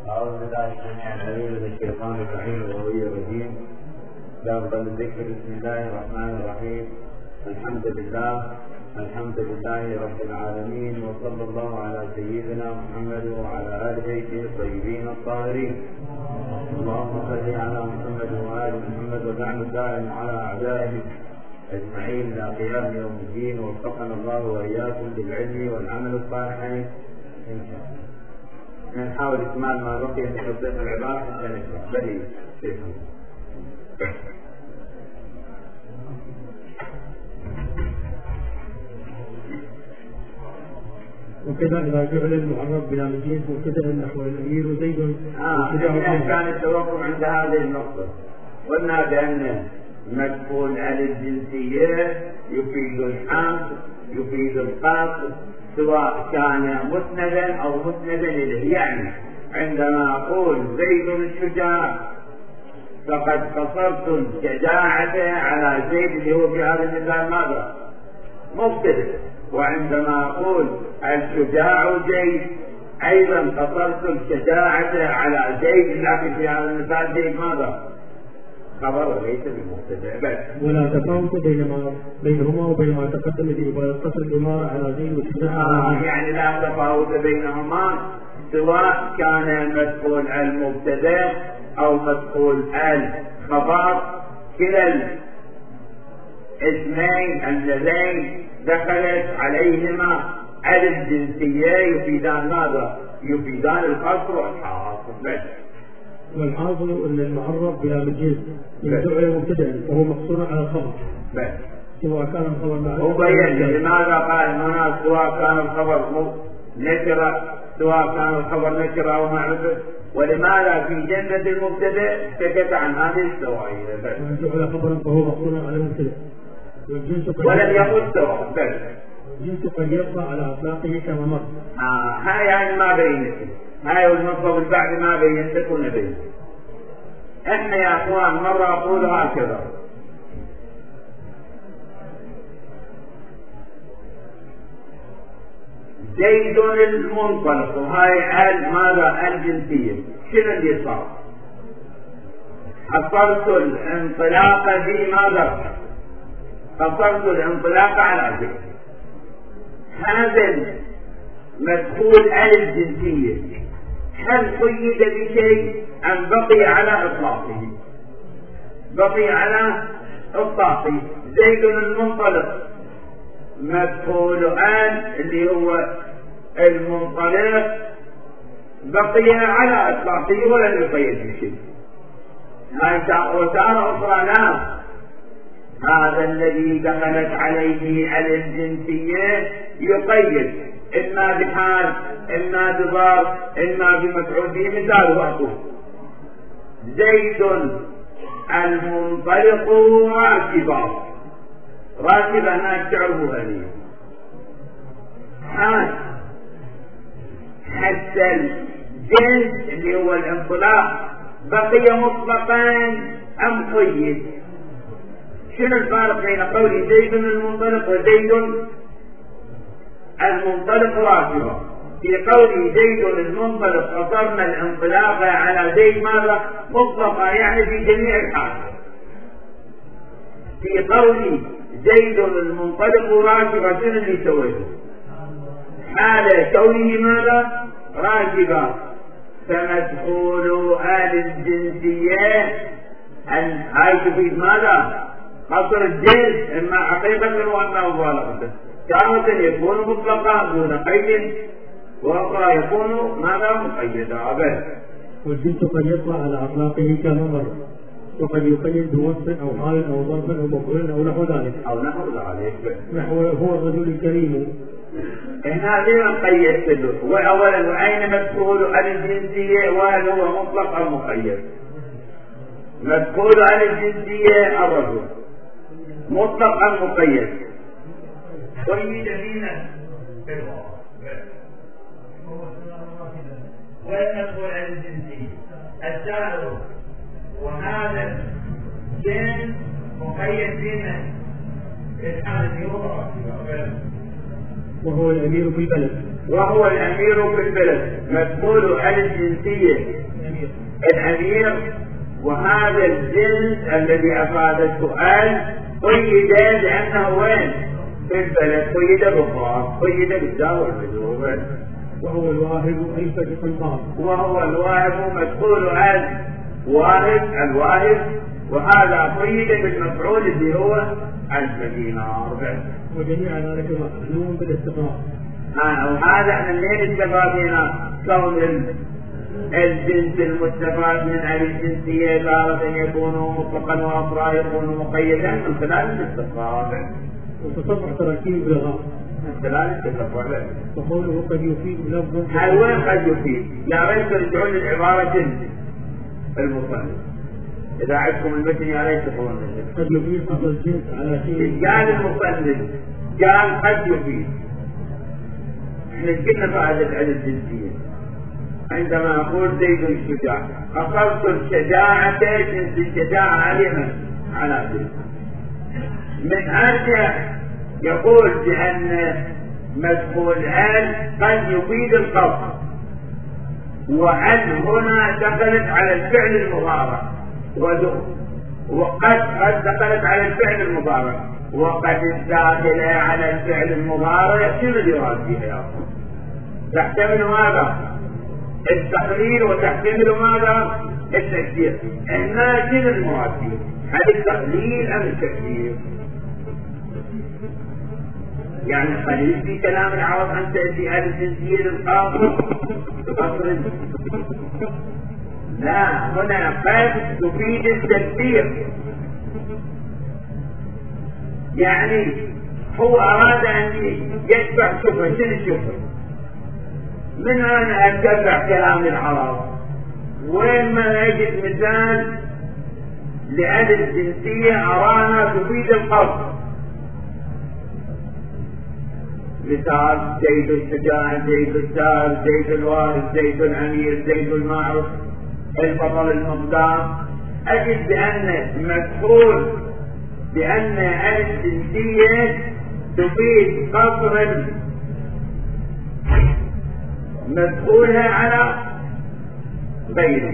أعوذ بالله السميع العليم من الشيطان الرجيم الغوي الرجيم. بأفضل الذكر بسم الله الرحمن الرحيم. الحمد لله رب العالمين، وصلى الله على سيدنا محمد وعلى آل بيته الطيبين الطاهرين. اللهم صل على محمد وآل محمد واجعل دائما على أعدائه أجمعين إلى قيام يوم الدين، ووفقنا الله وإياكم بالعلم والعمل الصالحين إن شاء الله. نحاول إكمال ما بقي من تصديق العبارة حتى نشرح. بدي وكذا إذا جعل المعرب بلا مجيز وكذا نحو الأمير زيد. كان التوقف عند هذه النقطة. قلنا بأن مدخول على الجنسية يفيد الحمد يفيد القصد، سواء كان مسندا أو مسندا إليه. يعني عندما أقول زيد الشجاع فقد قصرت الشجاعة على زيد اللي هو في هذا المثال ماذا؟ مبتدأ. وعندما أقول الشجاع زيد أيضا قصرت الشجاعة على زيد، لكن في هذا المثال زيد ماذا؟ خبر وليس بمبتدأ بس. ولا تفاوت بينهما وبين ما تقدم به، ويقتصر بما على زيد والشجاع. يعني لا تفاوت بينهما سواء كان مدخول المبتدأ أو مدخول الخبر. كلا الاسمين اللذين دخلت عليهما الجنسية يفيدان ماذا؟ يفيدان القصر والحاصل بس. والحاصل أن المعرب بلا مجيز يدعو مبتدأ وهو مقصور على الخبر بس، سواء كان الخبر معرفة. وبين لماذا قال هنا سواء كان الخبر نكرة، سواء كان الخبر نكرة أو معرفة، ولماذا في جنة المبتدأ سكت عن هذه الزوايا بس. وجعل خبرا فهو مقصور على المبتدأ، ولم يقل سواء بس. الجنس قد يبقى على أطلاقه كما مر. هاي يعني ما بينت، هاي والمطلب البعد ما بينتك ونبين. احنا يا اخوان مرة اقول هكذا: زيد المنطلق، وهاي ماذا؟ الجنسية. شنو اللي صار؟ حصرت الانطلاق في ماذا؟ قصرت الانطلاق على زيد. هذا مدخول على الجنسية هل قيد بشيء أم بقي على إطلاقه؟ بقي على إطلاقه. زيد المنطلق مدخول اللي هو المنطلق بقي على إطلاقه ولم يقيد بشيء. وتارة أخرى لا، هذا الذي دخلت عليه الجنسية يقيد إما بحال إما بضرب إما بمفعول به. مثال أقول زيد المنطلق راكبا هناك تعرفوا هذه. حتى الجنس اللي هو الانطلاق بقي مطلقا أم قيد؟ شنو الفارق بين قول زيد المنطلق وزيد المنطلق راكبا؟ في قول زيد المنطلق قصرنا الانطلاق على زيد ماذا؟ مطلقا، يعني في جميع الحالات. في قول زيد المنطلق راكبا شنو اللي سويته؟ حال كونه ماذا؟ راكبا. فمدخول الجنسية هاي تفيد ماذا؟ قصر الجنس إما حقيقة وإما مبالغة. تارة يكون مطلقا دون قيد، وأخرى يكون ماذا؟ مقيدا. والجنس قد يطلع على أطلاقه كما مر، وقد يقيد بوصف أو حال أو ظرف أو مفعول أو نحو ذلك. نحو هو الرجل الكريم. هنا لما قيدت له؟ وأولا وأين مدخول على الجنسية؟ وهل هو مطلق أو مقيد؟ مدخول على الجنسية الرجل مطلق أم مقيد؟ قيد فينا والمدخول على الجنسية الشاعر، وهذا جنس مقيد فينا الحالة وهو الأمير في البلد، وهو الأمير في البلد، مدخول على الجنسية الأمير. وهذا الجنس الذي أفاد السؤال قيد لأنه وين؟ في البلد، قيد بالضاد، قيد بالدار والمجرور. وهو الواهب أي فتح الباب، وهو الواهب مدخول على واهب الواهب، وهذا قيد بالمفعول اللي هو الدينار. وجميع ذلك مخلوق بالاستقرار. وهذا من منين استفادنا كون الجنس المستفاد من هذه الجنسية تارة يكون مطلقا وأخرى يكون مقيدا من خلال الاستقرار. وتصرف تراكيب بالغاء من خلال الاستقرار. وقوله قد يفيد لفظ. هل وين قد يفيد؟ يا ريت ترجعون للعبارة المصنف. إذا عندكم المتن يا ريت تقولون قد يفيد حفظ الجنس على شيء. قال المصنف قال قد يفيد. احنا قلنا فائدة على الجنسية. عندما أقول زيد الشجاع أخذت الشجاعة جنس الشجاعة عليها على ذلك. من أرجع يقول بأن مدخول آل قد يفيد القصد، وأن هنا دخلت على الفعل المضارع، وقد دخلت على الفعل المضارع، وقد الداخلة على الفعل المضارع شنو الإراد فيها يا أخي؟ تحتمل ماذا؟ التقرير، وتحتمل ماذا؟ التكبير. إحنا شنو المراد فيه؟ هل التقليل أم التكبير؟ يعني قليل في كلام العرب أن تأتي هذه الجنسية للقاصر بقصر. لا، هنا قد تفيد التكبير. يعني هو أراد أن يدفع شبهة. شنو الشبهة؟ من أنا أتبع كلام العرب وين ما أجد مثال لأن الجنسية أرانا تفيد القصد. مثال زيد الشجاع، زيد السار، زيد الوارث، زيد الأمير، زيد المعروف، البطل المقدار. أجد بأن مدخول بأن الجنسية تفيد قصرا مدخولها على غيره.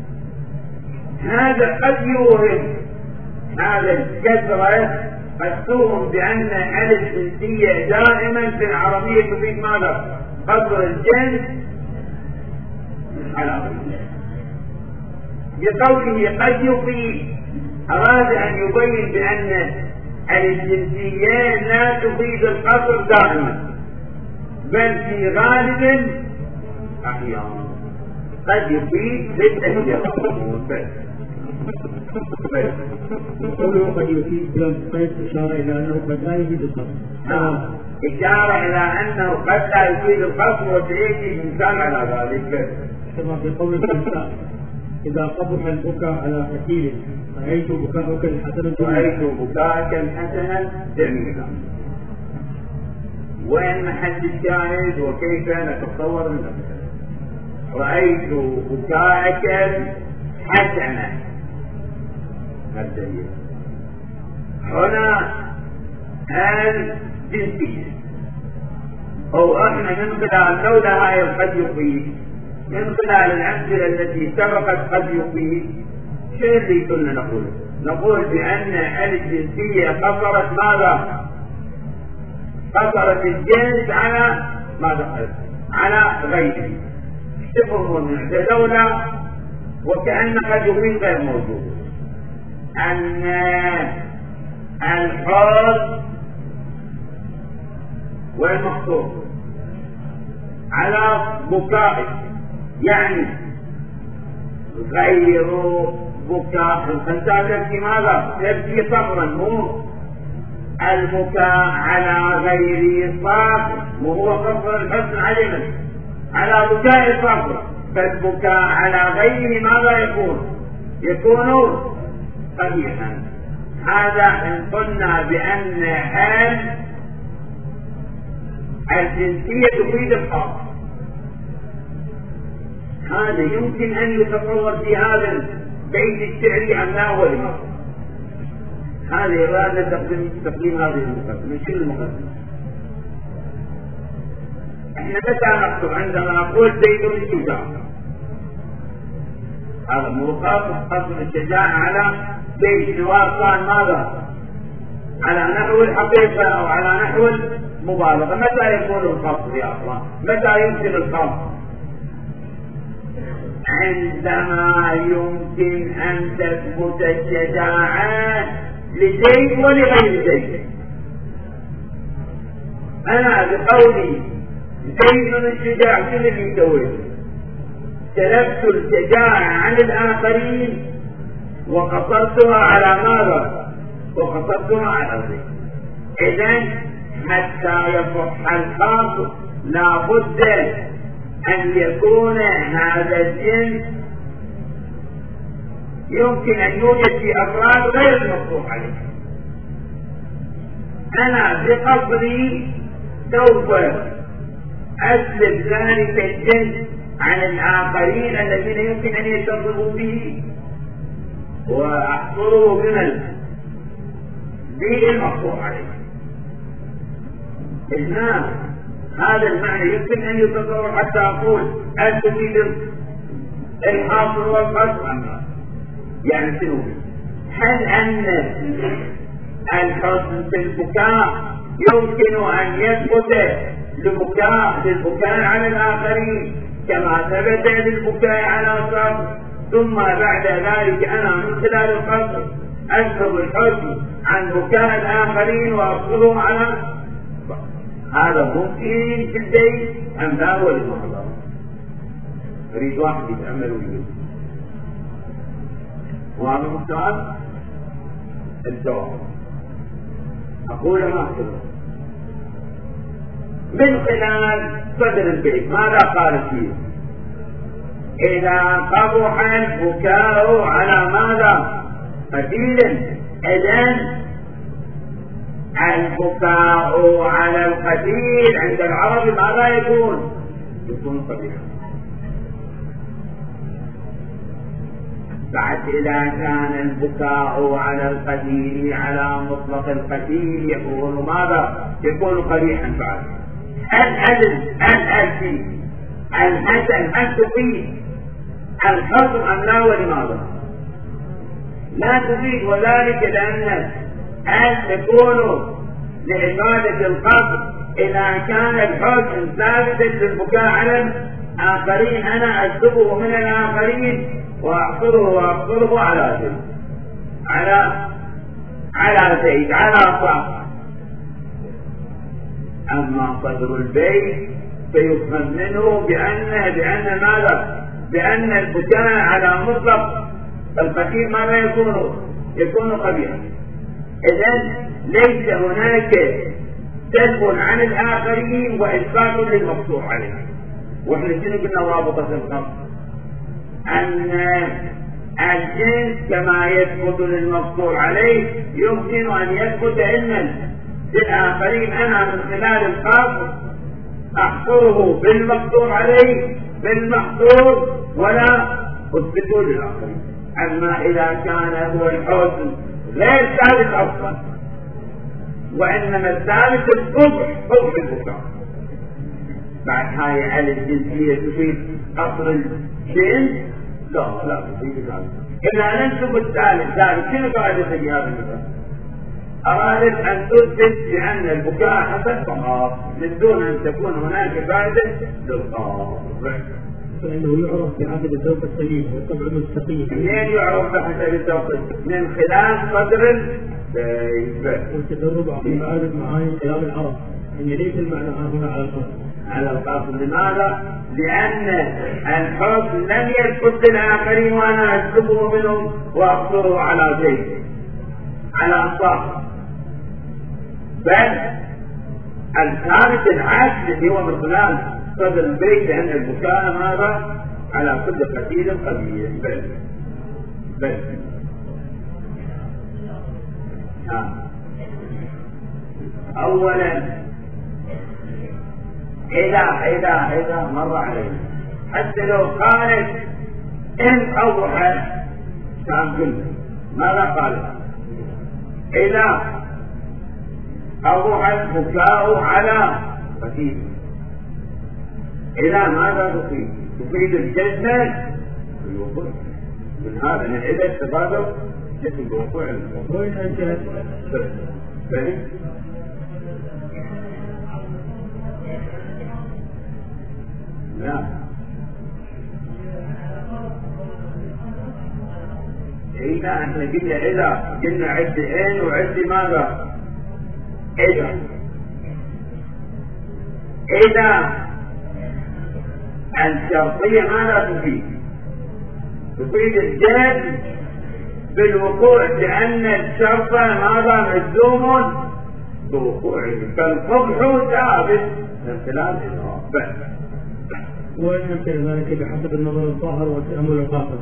هذا قد يوهم، هذا الكثرة قد توهم بأن الجنسية دائما في العربية تفيد ماذا؟ قصر الجنس على غيره. بقوله قد يفيد أراد أن يبين بأن الجنسية لا تفيد القصر دائما، بل في غالب أحيانا قد يفيد للتهجير. قوله قد يفيد بلفظ قيد إشارة إلى أنه قد لا يفيد القصر. إشارة إلى أنه قد لا يفيد القصر، وسيأتي مثال على ذلك. كما في قول الإنسان إذا قبح البكاء على حكيم رأيت بكاءك الحسن جميلا. وين محل الشاهد وكيف نتصور منه؟ رأيت بكاءك حسنا. هنا الجنسية أو احنا من خلال لولا هاي قد يفيد، من خلال الأمثلة التي سبقت قد يفيد، شيء اللي كنا نقوله؟ نقول بأن الجنسية قصرت ماذا؟ قصرت الجنس على ماذا؟ على غيره. تفهمون لولا وكأن قد يفيد غير موجود. أن الحر والمقصود على بكائك، يعني غير بكاء. أنت تبكي ماذا؟ تبكي صبرا، مو البكاء على غير صبر، وهو قصر الحزن علينا على بكاء صبر. فالبكاء على غير ماذا يكون قبيحا. هذا إن قلنا بأن الجنسية تفيد الخاص، هذا يمكن أن يتصور في هذا البيت الشعري أم لا؟ هو المقصود. هذه إرادة تقديم هذه المقدمة. شو المقدمة؟ متى نقصد عندما نقول زيد الشجاع؟ هذا مو قصد الشجاعة على زيد، سواء كان ماذا؟ على نحو الحقيقة أو على نحو المبالغة. متى يكون القصد يا أخوان؟ متى يمكن القصد؟ عندما يمكن أن تثبت الشجاعة لزيد ولغير زيد. أنا بقولي زيد الشجاع شنو اللي يسوي؟ سلبت الشجاعة عن الآخرين وقصرتها على ماذا؟ وقصرتها على زيد. إذن حتى يصح الخاص لابد أن يكون هذا الجنس يمكن أن يوجد في أفراد غير المطروح عليه. أنا بقصري سوف أسلب ذلك الجنس عن الآخرين الذين يمكن أن يتصلوا به وأحصره بالمطروح عليه. إذن هذا المعنى يمكن أن يتصور حتى أقول أن تفيد الحاصل والقصر أما يعني شنو؟ هل أن الحزن في البكاء يمكن أن يثبت للبكاء على الآخرين كما ثبت للبكاء على الصبر، ثم بعد ذلك أنا من خلال القصر أسحب الحزن عن بكاء الآخرين وأصبره على هذا ممكن في البيت أم لا هو المحضر؟ أريد واحد يتأمل ويقول وهذا السؤال الجواب. أقول ما أقول من خلال صدر البيت ماذا قال فيه؟ إذا قبح البكاء على ماذا؟ قتيل. إذن البكاء على القتيل عند العرب ماذا يكون؟ يكون قبيحا. بعد إذا كان البكاء على القتيل على مطلق القتيل يكون ماذا؟ يكون قبيحا. بعد الحسن هل تفيد الحكم أم لا؟ ولماذا؟ لا تفيد، وذلك لأن تكون لعبادة القصد إذا كان الحكم ثابتا للبكاء على الآخرين أنا أسلبه من الآخرين وأقصره على زيد على صاحب. أما صدر البيت فيفهم منه بأن ماذا؟ بأن البكاء على مطلق القتيل ماذا يكون قبيحا. إذن ليس هناك سلب عن الآخرين وإسقاط للمقصور عليه. وإحنا شنو قلنا رابطة القصد؟ أن الجنس كما يثبت للمقصور عليه يمكن أن يثبت علما للآخرين أنا من خلال القصد أحصره بالمقصور عليه بالمحصور ولا أثبته للآخرين. أما إذا كان هو الحزن غير ثابت أصلا وإنما الثابت القبح البكاء، بعد هاي على الجنسية تفيد قصر الجنس؟ لا تفيد ذلك. إذا ننسب الثالث شنو قاعدة في هذا المثال؟ أرادت أن تثبت بأن البكاء حسن فقط من دون أن تكون هناك فائدة للقاصر. فإنه يعرف بحسب الذوق السليم والطبع المستقيم. منين يعرف بحسب الذوق السليم؟ من خلال صدر البيت والتدرب على معارف معاني كلام العرب. إن ليس المعنى هنا على القاصر. لماذا؟ لأن الحكم لم يثبت للآخرين وأنا أسلبه منهم وأقصره على زيد على أنصار، بل الثالث العكس اللي هو من خلال صدر البيت لأن البكاء ماذا؟ على كل قتيل قبيح. بل أولا إذا مر عليه حتى لو قالت إن أوضح كان قلنا ماذا قالت؟ إذا أوضح البكاء على قتيل إذا ماذا تفيد؟ تفيد الجزم الوقوع من هذا، من إذا التبادل جزم الوقوع وين أنت فهم؟ لا إذا احنا قلنا إذا قلنا عد إن وعد ماذا؟ إذا الشرطية ماذا تفيد؟ تفيد الجزم بالوقوع، لأن الشرط هذا مجزوم بوقوعه، فالقبح ثابت من خلال الإضافة. ويمكن ذلك بحسب النظر الظاهر والتأمل القاصر.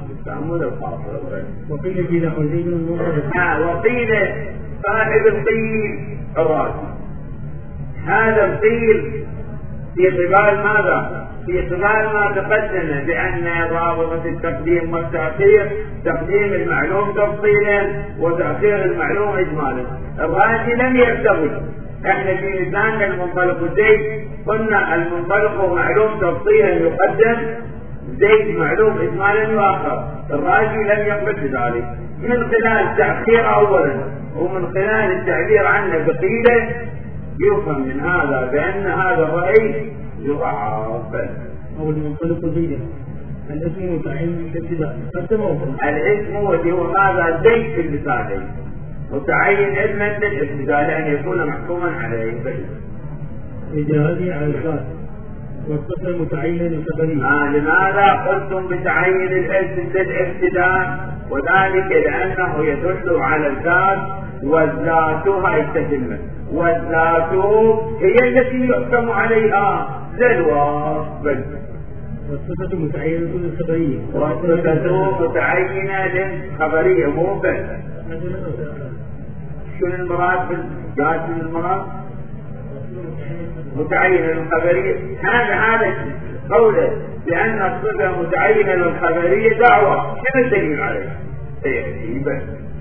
وقيل في نحو زيد المنصرف. وقيل صاحب القيل الرازي، هذا القيل في قبال ماذا؟ في قبال ما تقدم بأن رابطة التقديم والتأخير تقديم المعلوم تفصيلا وتأخير المعلوم إجمالا. الرازي لم يرتبط. احنا في مثالنا المنطلق زيد قلنا المنطلق معلوم تفصيلا يقدم، زيد معلوم إجمالا يؤخر. الرازي لم يقبل بذلك من خلال التأخير أولا ومن خلال التعبير عنه بقيله يفهم من هذا بأن هذا الرأي يضعف. أو المنطلق زيدا الاسم متعين بالابتداء الاسم هو ماذا؟ زيد في المثالين متعين اسما بالابتداء لأن يكون محكوما عليه. إجازي على الذات والصفة متعينة للخبرية. لماذا قلتم بتعين الاسم بالابتداء؟ وذلك لأنه يدل على الذات، والذاتها يتتمة، والذات هي التي يحكم عليها للوصف. والصفة متعينة للخبرية. والصفة متعينة للخبرية مو بس. شنو المراد بالذات؟ المراد متعينة للخبرية. هذا قوله لأن الصفة متعينة للخبرية دعوة، شنو الدليل عليه؟ بس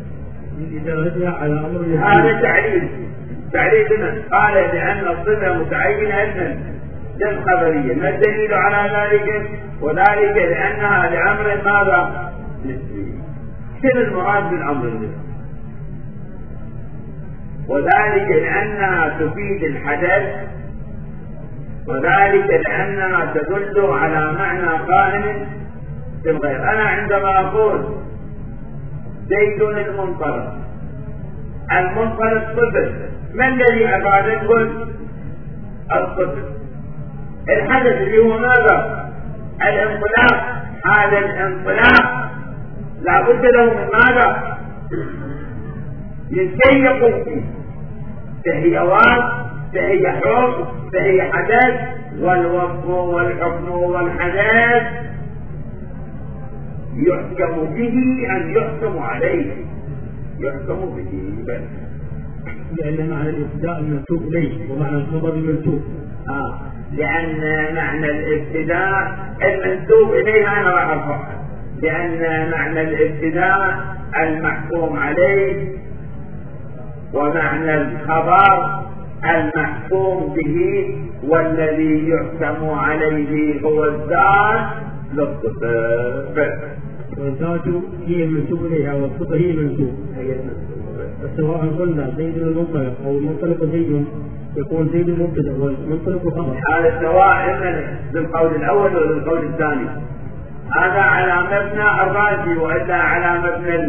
هذا تعليل قال لأن الصفة متعينة للخبرية. ما الدليل على ذلك؟ وذلك لأنها لأمر ماذا؟ نسبي. شنو المراد بالأمر النسبي؟ وذلك لأنها تفيد الحدث، وذلك لأنها تدل على معنى قائم في الغير. أنا عندما أقول زيد المنطلق، المنطلق صفر، ما الذي أفادته؟ الصفر، الحدث اللي هو ماذا؟ الانطلاق. هذا الانطلاق لا بد له من ماذا؟ لكي يقوم فيه، فهي وصف، فهي حكم، فهي حدث، والوصف والحكم والحدث يحكم به أن يحكم عليه، يحكم به بس. لأن معنى الابتداء المنسوب إليه ومعنى الخبر المنسوب. لأن معنى الابتداء المنسوب إليه أنا راح أرفعه، لأن معنى الابتداء المحكوم عليه، ومعنى الخبر المحكوم به، والذي يحكم عليه هو الذات للصفة. والذات هي المنسوب إليها والصفة هي المنسوب. سواء قلنا زيد المنطلق أو المنطلق زيد يكون زيد مبتدأ والمنطلق خبر. هذا سواء بالقول الأول ولا بالقول الثاني. هذا على مبنى الرازي، وإلا على مبنى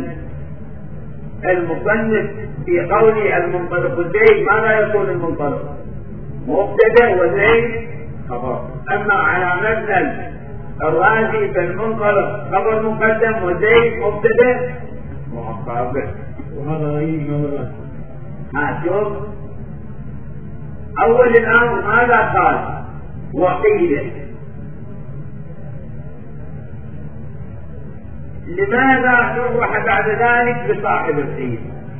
المصنف في قول المنطلق زيد. ماذا يكون المنطلق؟ مبتدأ وزيد خبر. أما على مبنى الرازي فالمنطلق خبر مقدم وزيد مبتدأ مؤخر. وهذا غريب ما هو الرازي. شوف أول الأمر ماذا قال؟ وقيل. لماذا صرح بعد ذلك بصاحب القيل؟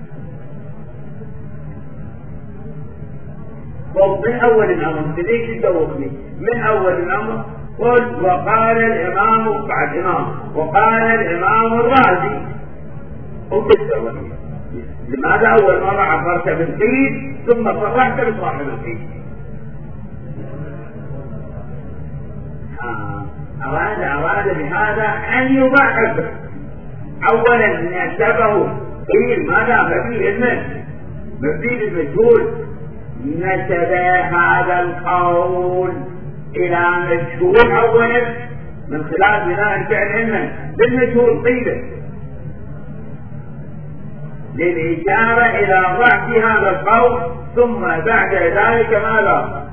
من أول الأمر ليش تدوقني؟ من أول الأمر قل وقال الإمام بعد إمام، وقال الإمام الرازي، وبالتوالي. لماذا أول مرة عبرت بالقيل ثم صرحت بصاحب القيل؟ أراد بهذا أن يضعف أولا نسبه قيل ماذا مبني المجهول نسب هذا القول إلى مجهول أولا من خلال بناء الفعل علما بالمجهول قيل للإشارة إلى ضعف هذا القول ثم بعد ذلك ماذا؟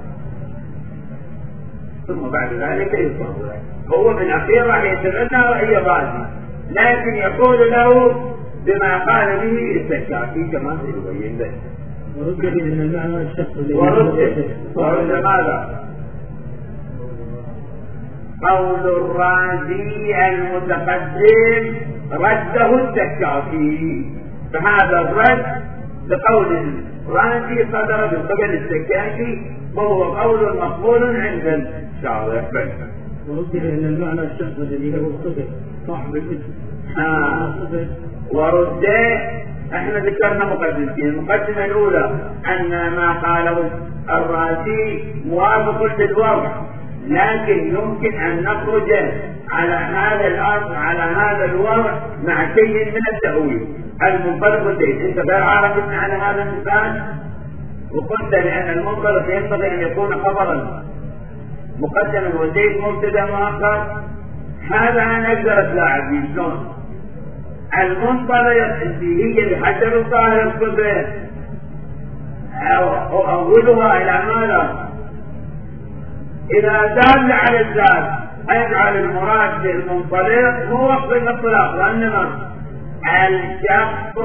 ثم بعد ذلك يصور هو بالأخير راح يتبنى رأي الرازي لكن يقول له بما قال به السكاكي كما سيبين ذلك ورد بأن المعنى الشخص ورد ماذا؟ قول الرازي المتقدم رده السكاكي فهذا الرد لقول الرازي صدر من قبل السكاكي وهو قول مقبول عند الشارع. ورد بأن المعنى الشخص الذي له الصدق صاحب الاسم ورد احنا ذكرنا مقدمتين المقدمة الأولى أن ما قاله الرازي موافق للوضع لكن يمكن أن نخرج على هذا الأصل على هذا الوضع مع شيء من التأويل المنطلق زيد. انت غير عارف على هذا المثال وقلت لأن المنطلق ينبغي أن يكون خبرا مقدما وزيد مبتدا مؤخر هذا أنا أقدر أتلاعب به شلون؟ المنطلق اللي هي بحسب الظاهر الصفة أولها إلى ماذا؟ إذا دل على الذات أجعل المراد بالمنطلق هو وقت الانطلاق وإنما الشخص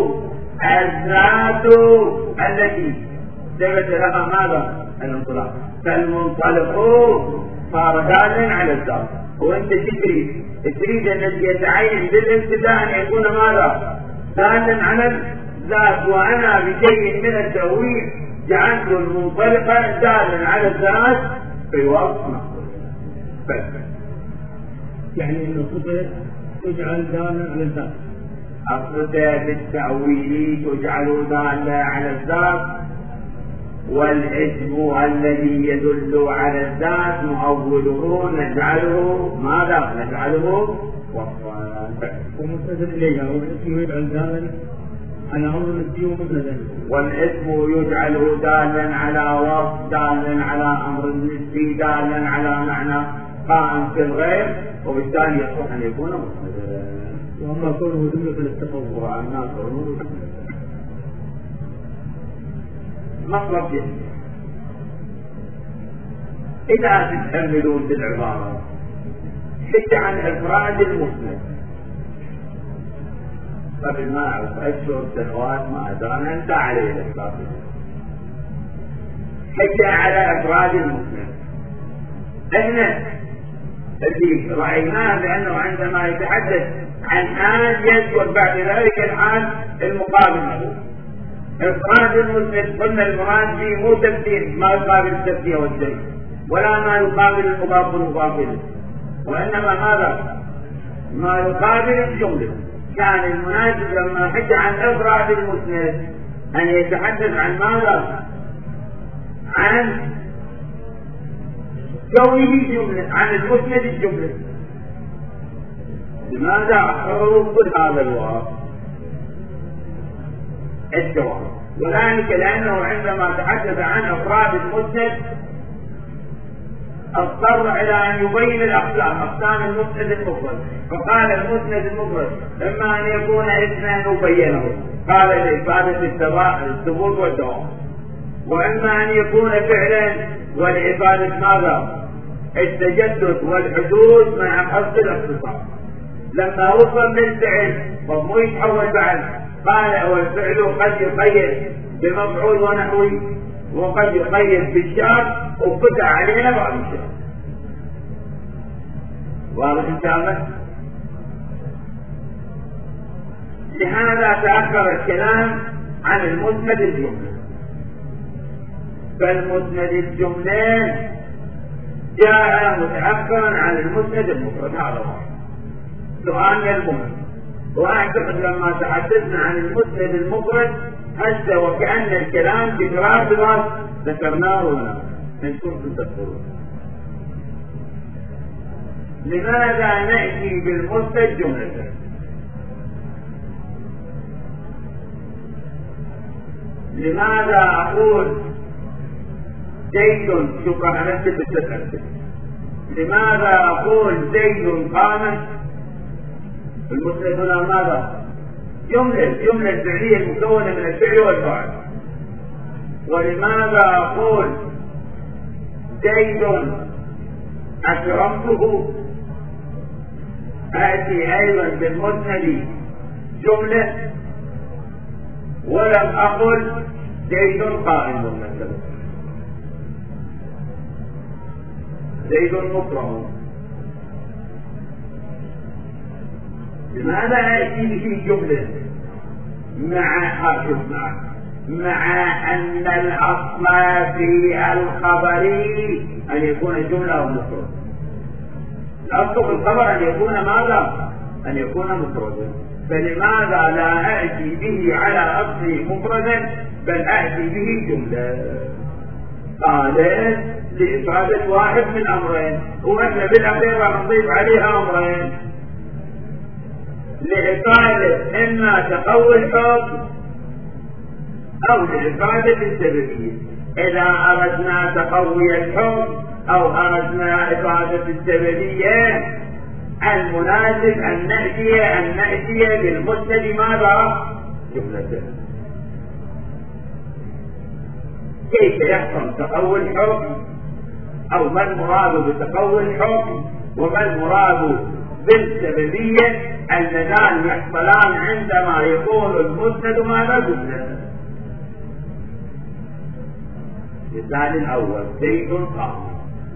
الذات التي ثبت لها ماذا؟ الانطلاق فالمنطلق صار دالا على الذات وانت تريد ان يتعين بالابتداء ان يكون ماذا؟ دالا على الذات وانا بشيء من التأويل جعلت المنطلقا دالا على الذات في وقت بس يعني ان الصفه تجعل دالا على الذات الصفه بالتأويل تجعل دالا على الذات والاسم الذي يدل على الذات نؤوله نجعله ماذا؟ نجعله وصفا ومسند اليها والاسم يجعل دالا على امر نسبي ومسند والاسم يجعل دالا على وصف دالا على امر نسبي دالا على معنى قائم في الغير وبالتالي يصح ان يكون مسندا. واما كونه جمله للتطور واما كونه مطلب جدا إذا تتأملون بالعبارة حتى عن إفراد المسند قبل ما أعرف أشهر سنوات ما أدرنا أنت عليه الإفراد حتى على إفراد المسند إحنا اللي رأيناه بأنه عندما يتحدث عن حال يذكر بعد ذلك الحال المقابل له إفراد المسند قلنا المراد فيه مو تمثيل ما يقابل التسمية والجمع ولا ما يقابل المضاف والمضاف وإنما هذا ما يقابل الجملة. كان المناسب لما حكى عن إفراد المسند أن يتحدث عن ماذا؟ عن كونه جملة عن المسند الجملة. لماذا أخروا كل هذا الوصف؟ الجواب وذلك لأنه عندما تحدث عن أفراد المسند اضطر إلى أن يبين أقسام المسند المفرد فقال المسند المفرد إما أن يكون اسما وبينه قال لإفادة الثبوت والدوام وإما أن يكون فعلا ولإفادة ماذا؟ التجدد والحدوث مع قصد الاختصار. لما وصل للفعل فمو يتحول بعد قال والفعل قد يقيد بمفعول ونحوي وقد يقيد بالشرط وفتح علينا بعض الشرط. واضح ان شاء الله؟ لهذا تأخر الكلام عن المسند الجملة فالمسند الجملة جاء متأخرا عن المسند المفرد. هذا واحد سؤالنا المهم وأعتقد لما تحدثنا عن المسند المفرد هذا وكأن الكلام تكرار بما ذكرناه هنا من كنتم تذكرون. لماذا نأتي بالمسند جملة؟ لماذا أقول زيد شكرا على التسلسل؟ لماذا أقول زيد قام؟ المسند هنا ماذا؟ جملة فعلية مكونة من الفعل والفاعل. ولماذا أقول زيد أكرمته؟ آتي أيضا بالمسند جملة، ولم أقل زيد قائم مثلا، زيد مكرم. لماذا آتي به جملة مع أن الأصل في الخبر أن يكون جملة أو مفرد؟ الأصل في الخبر أن يكون ماذا؟ أن يكون مفردا. فلماذا لا أأتي به على أصله مفردا بل أأتي به جملة؟ قال لإفادة واحد من أمرين، وإحنا بالأخير نضيف عليها أمرين لإفادة إما تقوي الحكم أو لإفادة السببية. إذا أردنا تقوي الحكم أو أردنا إفادة السببية المناسب أن نأتي بالمسند ماذا؟ جملة. كيف يحصل تقوي الحكم؟ أو ما المراد بتقوي الحكم وما المراد بالسببية اللذان يحصلان عندما يكون المسند ماذا؟ جملة. المثال الأول زيد قام.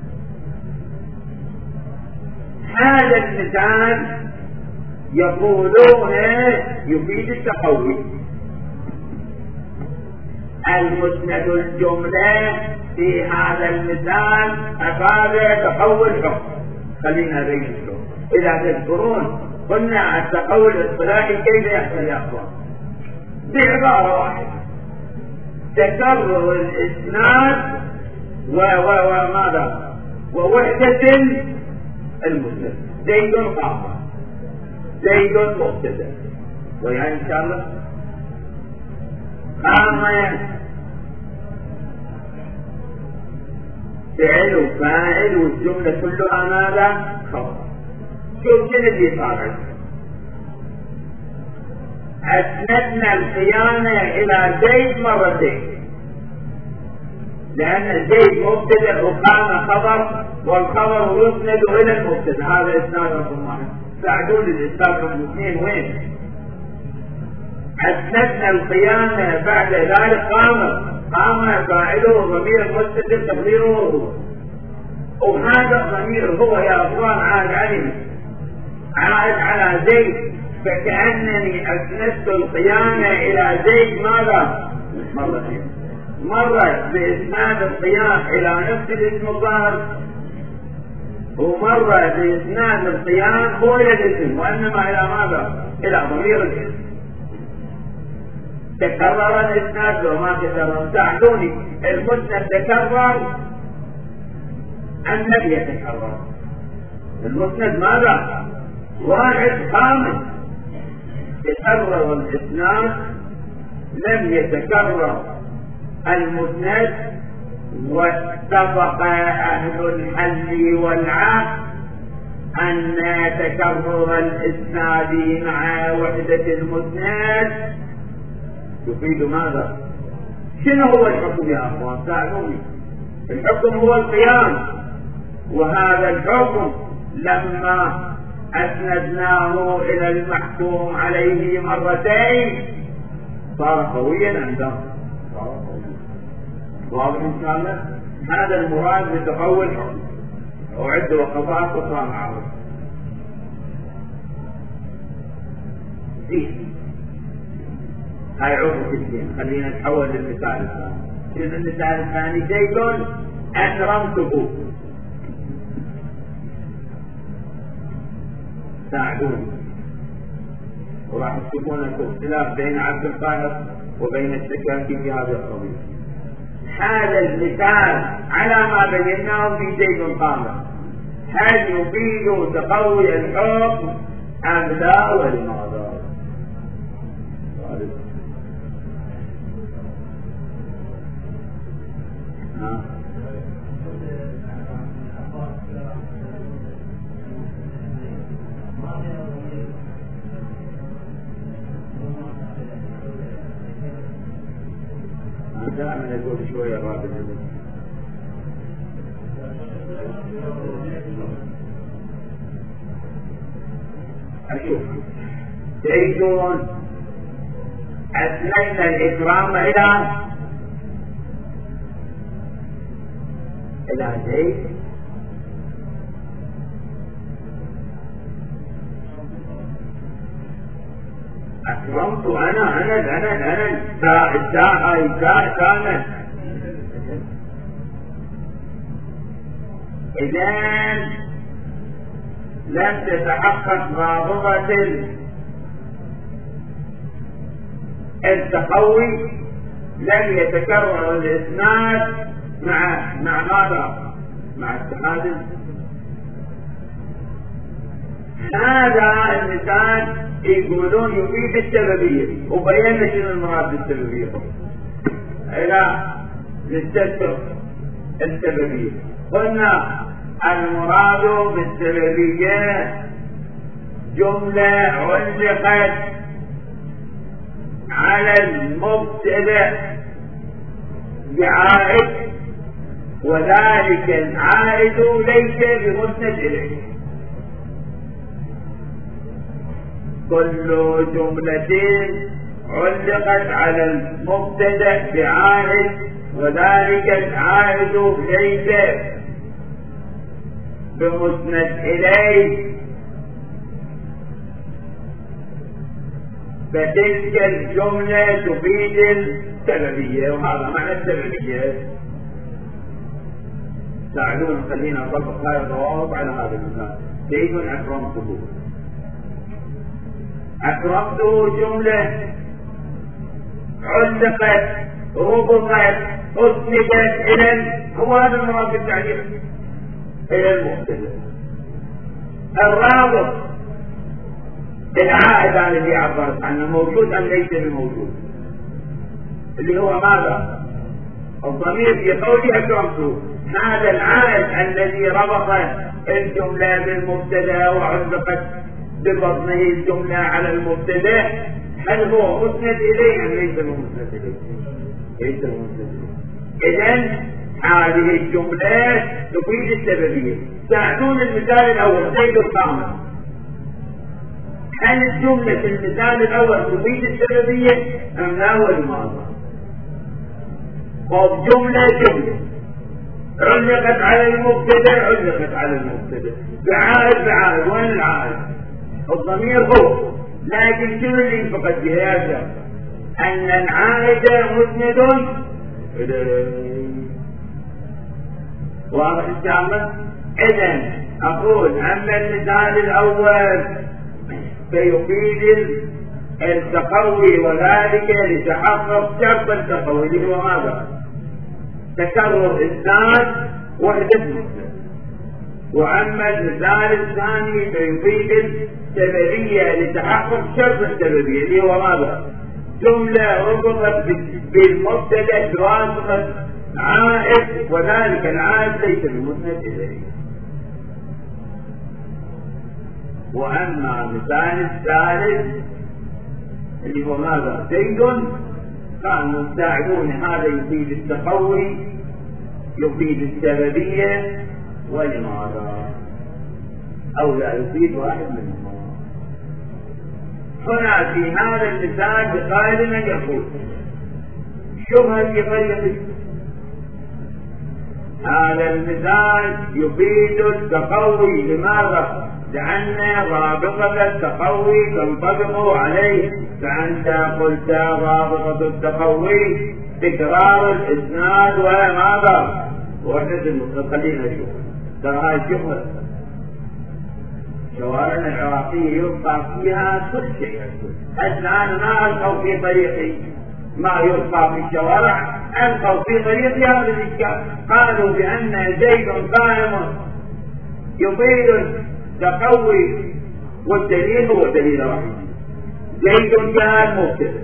هذا المثال يقولون يفيد التقوي. المسند الجملة في هذا المثال أفاد تقوي الحكم. خلينا بين الحكم. إذا تذكرون قلنا التقوي الاصطلاحي كيف يحصل يا أخوان؟ بعبارة واحدة، تكرر الإسناد وماذا؟ ووحدة المسند. زيد قام، زيد مبتدأ، ويعني إن شاء الله قام فعل وفاعل والجملة كلها ماذا؟ خبر. شوف الذي صار، أسندنا القيامة إلى زيد مرتين، لأن زيد مبتدأ وقام خبر، والخبر يسند إلى المبتدأ. هذا إسناد رقم واحد. ساعدوني الإسناد رقم اثنين وين؟ أسندنا القيامة بعد ذلك قام فاعله ضمير متصل تقديره هو، وهذا الضمير هو يا أخوان عاد على زيد، فكأنني أسندت القيامة إلى زيد ماذا؟ مرتين. مرة بإسناد القيام إلى نفس الاسم الظاهر، ومرة بإسناد القيام هو إلى الاسم وإنما إلى ماذا؟ إلى ضمير الاسم. تكرر الإسناد وما تكرر. ساعدوني، المسند تكرر أم لم يتكرر؟ المسند ماذا؟ واحد خامس. تكرر الإسناد، لم يتكرر المسند، واتفق أهل الحل والعقد أن تكرر الإسناد مع وحدة المسند يفيد ماذا؟ شنو هو الحكم يا أخوان؟ ساعدوني. الحكم هو القيام، وهذا الحكم لما أسندناه إلى المحكوم عليه مرتين صار قويا عندهم. واضح إن شاء الله؟ هذا المراد بتقوي الحكم. أعد وقضاء وصار معروف. هاي عرف الدين. خلينا نتحول للمثال الثاني. شنو المثال الثاني؟ زيد أكرمته. ساعدوني، وراح تشوفون الاختلاف بين عبد القاهر وبين السكاكي في هذا القضية. هذا المثال على ما بيناه في زيد قام. هل يفيد تقوي الحكم أم لا ولماذا؟ دائما يقول شوية رابط أشوف تعيشون أثنينا الإكرام إلى زيد أكرمت أنا الساعة كانت إذن لم تتحقق رابطة التقوي لم يتكرر الإسناد مع ماذا؟ مع اتحاد. هذا المثال يقولون يفيد السببية، وبينا شنو المراد بالسببية إلى نستذكر السببية. قلنا المراد بالسببية جملة علقت على المبتدأ بعائد، وذلك العائد ليس بمسند إليه. كل جملة علقت على المبتدأ بعائد وذلك العائد ليس بمسند إليه فتلك الجملة تفيد السببية، وهذا معنى السببية. ساعدون خلينا نطبق هذا الضوابط على هذا المثال. زيد أكرمته جملة علقت ربطت أسندت إلى هو هذا المراد بالتعليق إلى المبتدأ. الرابط العائد عن الذي عبرت عنه موجود أم ليس بموجود، اللي هو ماذا؟ الضمير في قولي أكرمته. هذا العائد الذي ربط الجملة بالمبتدأ وعلقت ببطنه الجملة على المبتدأ، هل هو مسند إليه أم ليس بمسند إليه؟ ليس بمسند إليه. إذن هذه الجملة تفيد السببية. ساعدون المثال الأول زيد القامة، هل الجملة المثال الأول تفيد السببية أم لا ولماذا؟ جملة علقت على المبتدأ بعائد وين العائد؟ الضمير هو، لكن شنو اللي انفقد به يا شيخ؟ أن العائد مسند إليه. واضح الكلام؟ إذن أقول أما المثال الأول فيفيد التقوي، وذلك لتحقق شرط التقوي اللي هو ماذا؟ تكرر إسناد وحدة مسند. وأما المثال الثاني فيفيد السببية لتحقق شرط السببية اللي هو ماذا؟ جملة ربطت بالمبتدأ بواسطة عائد وذلك العائد ليس بمسند إليه. وأما المثال الثالث اللي هو ماذا؟ زيد كانوا يساعدون، هذا يفيد التقوي يفيد السببية ولماذا؟ أو لا يفيد واحد منهما. هنا في هذا المثال بقائل من يقول شبهة في طريقه. هذا المثال يفيد التقوي. لماذا؟ لأن رابطة التقوي تنطبق عليه، فأنت قلت رابطة التقوي تكرار الإسناد وماذا؟ وحدة المسند. خلينا نشوف ترى هاي الشبهة شوارعنا العراقية يلقى فيها كل شيء. الآن ما ألقوا في طريقي ما يلقى في الشوارع، ألقوا في طريقي هذا الإشكال. قالوا بأن زيد قائم يفيد التقوي، والدليل هو دليل واحد. زيد جاء مبتدأ،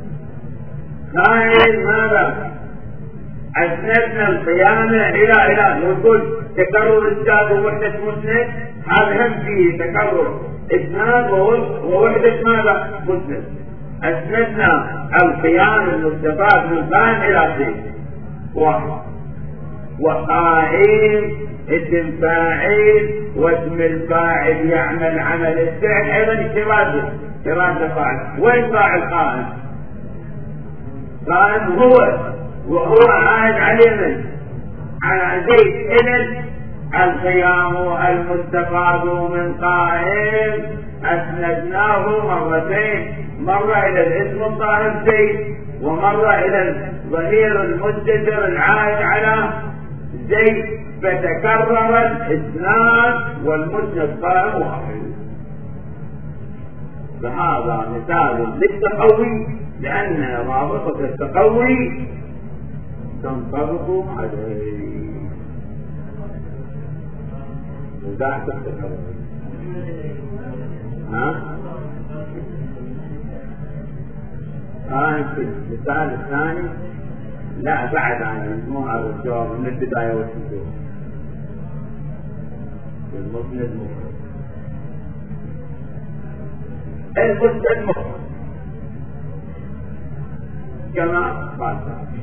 قائل ماذا؟ أسندنا القيامة إلى نقول تكرر الزاد ووحدة مسند، هذا هم فيه تكرر إسناد ووحدة ماذا؟ مسند. أسندنا القيام المستفاد من قائم إلى زيد واحد، وقائم اسم فاعل، واسم الفاعل يعمل عمل الفعل أيضا إرادة فاعل. وين فاعل قائم؟ قائم هو، وهو عائد عليه على زيد. إذن القيام المستفاد من قائم أسندناه مرتين، مرة إلى الاسم الطاهر زيد، ومرة إلى الظهير المستتر العائد على زيد، فتكرر الإسناد والمسند قائم واحد. فهذا مثال للتقوي، لأن رابطة التقوي تنطبق عليه. وذاك التقوي في المثال الثاني لا بعد عن المجموعة والجواب من البداية والسجود. المسند مفرد، المسند مفرد كما قال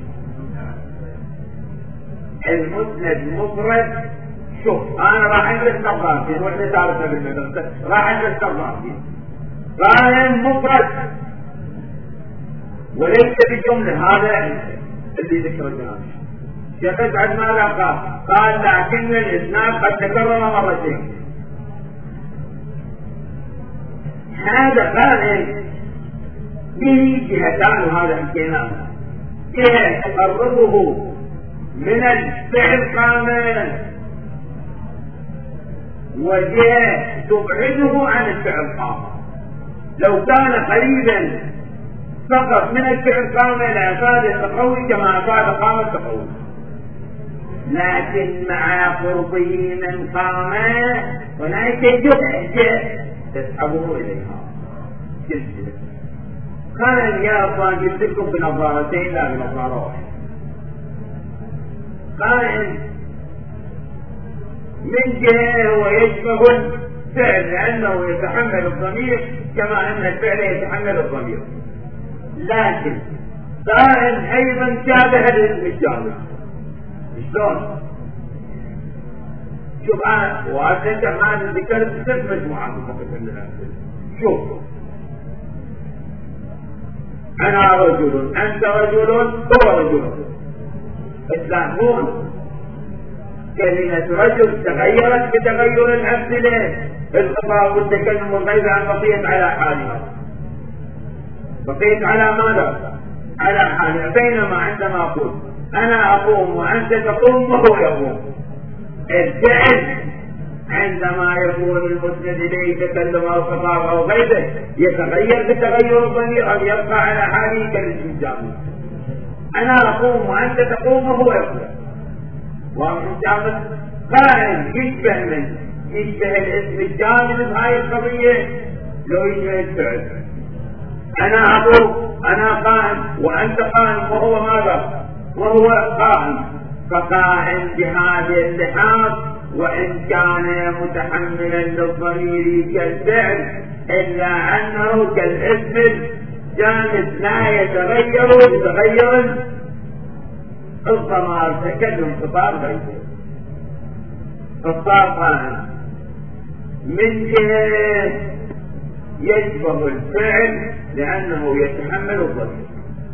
المسند مفرد. شوف انا راح ادرس تفاصيل واحنا تعرفنا بالمدرسة، راح ادرس تفاصيل. قائم مفرد وليس بجملة، هذا اللي ذكر الجناب. شيخ سعد ماذا قال؟ لكن الاسناد قد تكرر مرتين. هذا قائم به جهتان، وهذا الكلام جهة تقربه من الفعل كامل، وجهة تبعده عن الفعل كامل. لو كان قريبا فقط من الفعل كامل لأفاد التقوي كما أفاد قام التقوي، لكن مع قربه من قامه هناك جهة تسحبه إليها. كان يا أخوان جبت لكم بنظارتين لا بنظارة واحدة. قائم من جهة هو يشبه الفعل لأنه يتحمل الضمير كما أن الفعل يتحمل الضمير، لكن قائم أيضا شابه الاسم الجامد. شلون؟ شوف أنا وأنت ما ذكرت ست مجموعات مختلفة. شوف أنا رجل، أنت رجل، هو رجل. تلاحظون كلمة رجل تغيرت بتغير الأمثلة، الخطاب والتكلم والغيب عن بقيت على حالها. بقيت على ماذا؟ على حالها. بينما عندما أقول أنا أقوم وأنت تقوم وهو يقوم، الفعل عندما يكون المسند إليه تكلم أو خطاب أو غيبه يتغير بتغير الضمير أو يبقى على حاله كالاسم الجامد. أنا أقوم وأنت تقوم وهو يقوم، واسم الجامد قائم يشبه من يشبه الاسم الجامد بهاي القضية لو يشبه الفعل. أنا أقوم، أنا قائم وأنت قائم وهو ماذا؟ وهو قائم. فقائم بهذه اللحاظ وإن كان متحملا للضمير كالفعل إلا أنه كالاسم الجامد لا يتغير بتغير الضمائر، تكلم خطاب غيره. فصار قائم من جهة يشبه الفعل لأنه يتحمل الضمير،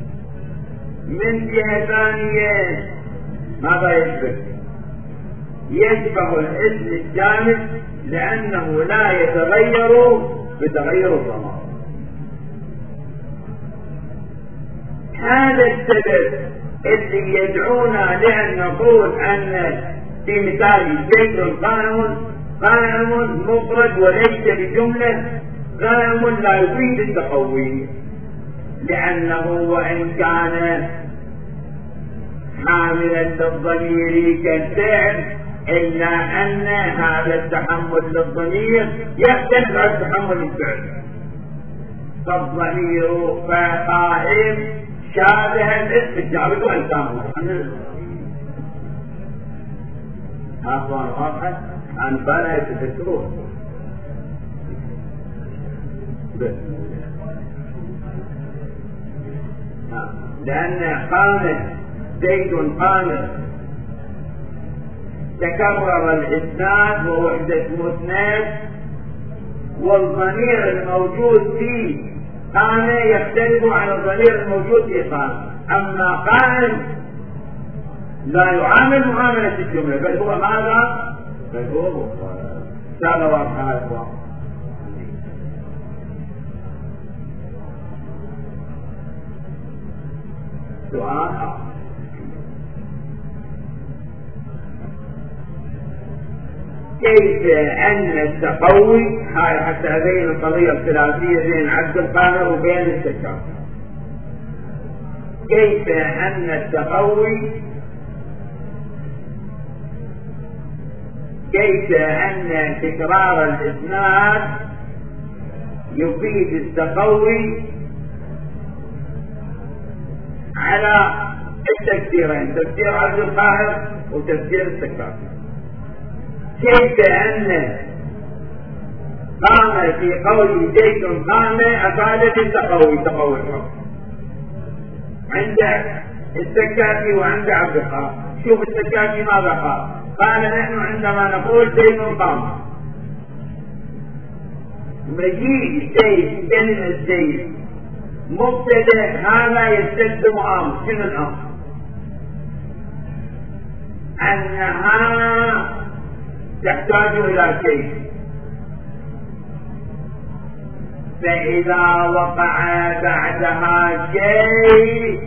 من جهة ثانية ماذا يشبه؟ يشبه الاسم الجامد لأنه لا يتغير بتغير الضمائر. هذا السبب اللي يدعونا لأن نقول أن في مثال زيد قائم مفرد وليس بجملة. قائم لا يفيد التقوي لأنه وإن كان حاملا للضمير كالفعل إلا أن هذا التحمل للضمير يختلف عن التحمل الفعل. فالضمير قائم شابه الاسم الجامد والكامل. أخوان واضحة عن فلا يتفكرون. لأن قام زيد قام تكرر الإسناد ووحدة مسند، والضمير الموجود في قام يختلف عن الضمير الموجود في قام. أما قام لا يعامل معاملة الجملة، بل هو ماذا؟ بل هو هذا واضح. سؤال كيف أن التقوي هاي حتى بين القضية الثلاثية بين عبد القاهر وبين السكر، كيف أن التقوي كيف أن تكرار الإسناد يفيد التقوي على التفسيرين، تفسير عبد القاهر وتفسير السكر. كيف أن قام في قول زيد قام أفادت التقوي، تقوي الحكم عند السكاكي وعند عبد القاهر. شوف السكاكي ماذا قال نحن عندما نقول زيد قام، مجيء زيد كلمة زيد مبتدأ هذا يستلزم أمر. شنو الأمر؟ أنها تحتاج إلى شيء، فإذا وقع بعدها شيء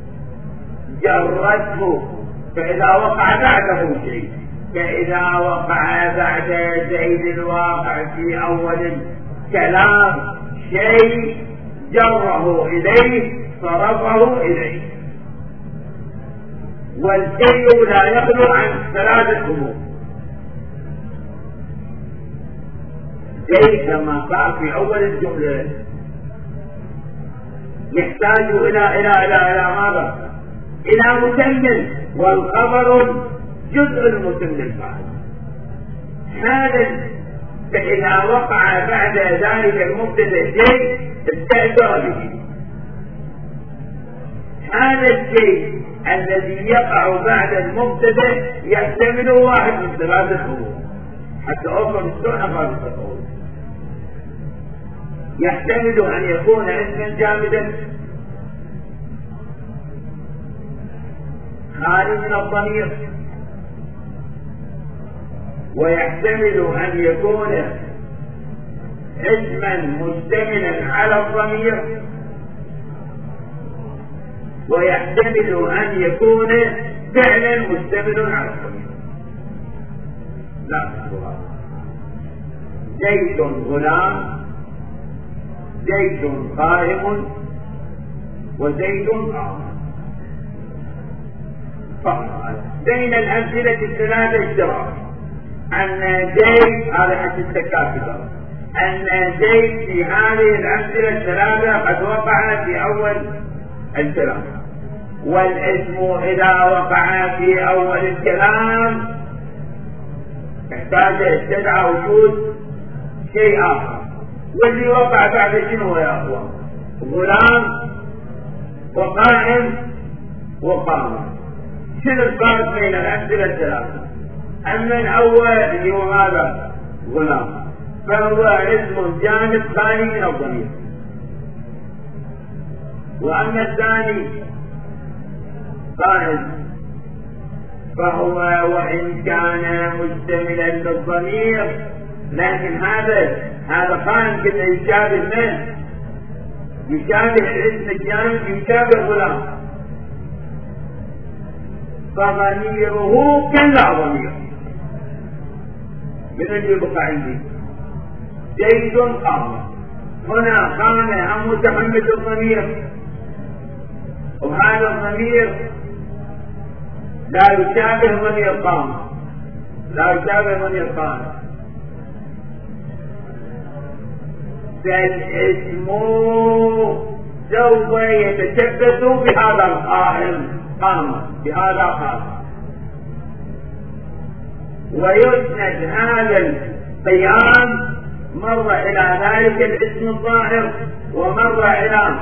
جرته، فإذا وقع بعده شيء، فإذا وقع بعد زيد الواقع في أول الكلام شيء جره إليه صرفه إليه. والشيء لا يخلو عن ثلاثة أمور، زي كما قال في أول الجملة يحتاج إلى ماذا؟ إلى مكمل، والخبر جزء المكمل الفاعل. هذا فإذا وقع بعد ذلك المبتدأ شيء استأثر به. هذا الشيء الذي يقع بعد المبتدأ يحتمل واحد من ثلاثة أمور حتى أوصل السنة هذا التقول. يحتمل أن يكون اسما جامدا خالي من الضمير، ويحتمل أن يكون اسما مشتملا على الضمير، ويحتمل أن يكون فعلا مشتمل على الضمير. لا، زيد غلام، زيد قائم، وزيد قام. فقط بين الأمثلة الثلاثة اشتراك، أن زيد هذا حتى التكافل، أن زيد في هذه الأمثلة الثلاثة قد وقع في أول الكلام، والاسم إذا وقع في أول الكلام استدعى وجود شيء آخر. واللي وقع بعد شنو يا أخوان؟ غلام وقائم وقام. شنو الفرق بين الأمثلة الثلاثة؟ أما الأول اللي هو هذا غلام فهو اسم جامد خالي من الضمير، وأما الثاني قائم فهو وإن كان مشتملا بالضمير لكن هذا قائم كده يشابه من؟ يشابه الاسم الجامد، يشابه غلام، فضميره كلا ضمير. من اللي بقى عندي زيد قام، هنا قام عن متحمل الضمير، وهذا الضمير لا يشابه ضمير قام، لا يشابه من يقال. فالاسم سوف يتشبث بهذا القائم قام بهذا قام، ويسند هذا القيام مرة إلى ذلك الاسم الظاهر ومرة إلى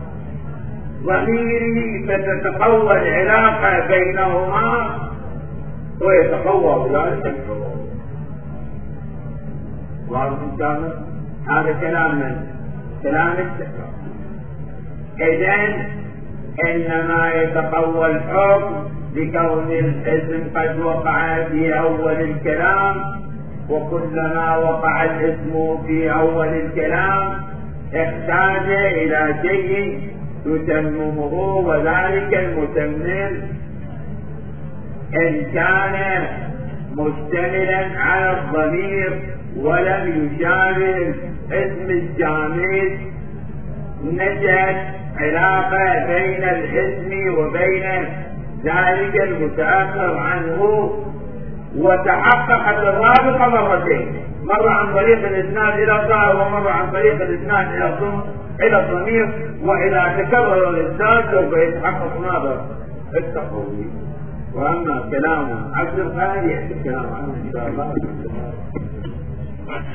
ضميره، فتتقوى العلاقة بينهما ويتقوى بذلك الحضور. واضح إن شاء الله؟ هذا كلام من؟ كلام التكرار. إذن إنما يتقوى الحكم بكون الاسم قد وقع في أول الكلام، وكلما وقع الاسم في أول الكلام احتاج إلى شيء يتممه، وذلك المتمم إن كان مشتملا على الضمير ولم يشامل اسم الجامد نشأت علاقة بين الاسم وبين ذلك المتأخر عنه، وتحققت الرابطة مرتين، مرة عن طريق الإسناد إلى الظاهر ومرة عن طريق الإسناد إلى الضمير، وإذا تكرر الإسناد سوف يتحقق ماذا؟ التقوي. وأما كلام عبد القادر يأتي الكلام عنه إن شاء الله.